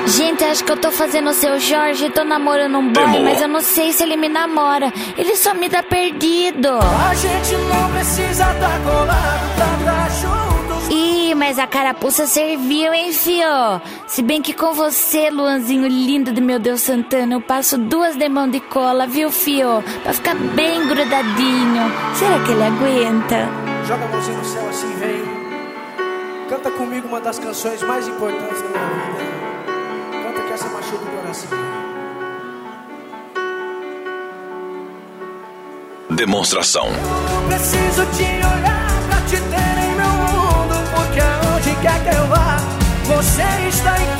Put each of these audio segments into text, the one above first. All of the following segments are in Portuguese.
Gente, acho que eu tô fazendo o seu Jorge. Tô namorando um boy, mas eu não sei se ele me namora. Ele só me dá perdido. A gente não precisa tá colado pra tá juntos. Ih, mas a carapuça serviu, hein, fio? Se bem que com você, Luanzinho lindo do meu Deus Santana, eu passo 2 demãos de cola, viu, fio? Pra ficar bem grudadinho. Será que ele aguenta? Joga a mãozinha no céu assim, vem. Canta comigo uma das canções mais importantes da minha vida. Canta que essa machuca o coração. Demonstração. Eu não preciso te olhar pra te ter em meu mundo, porque aonde quer que eu vá, você está em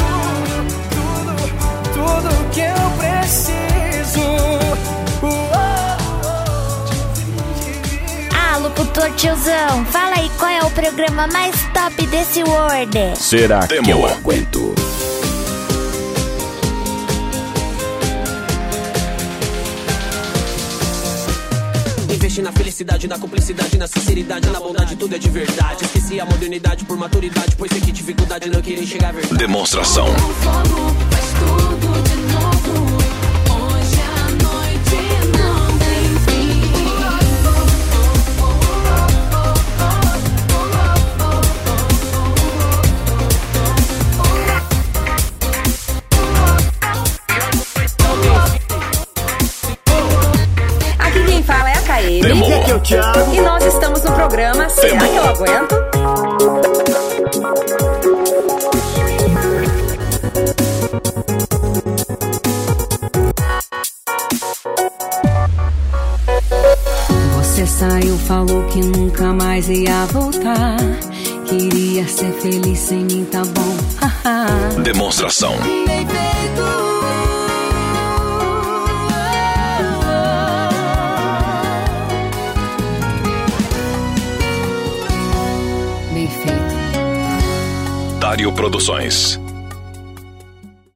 tudo que eu preciso. Ah, locutor tiozão, fala aí qual é o programa mais top desse World. Será que eu aguento? Investi na felicidade, na cumplicidade, na sinceridade, na bondade, tudo é de verdade. Esqueci a modernidade por maturidade, pois sei que dificuldade não queria enxergar a verdade. Demonstração. Fogo faz tudo de novo. Hoje a noite não tem fim. Aqui quem fala é a Caene. Aqui é o Thiago. E nós estamos no programa Será que eu aguento? Você saiu, falou que nunca mais ia voltar. Queria ser feliz sem mim, tá bom. Demonstração. Bem feito. Bem feito. Dário Produções.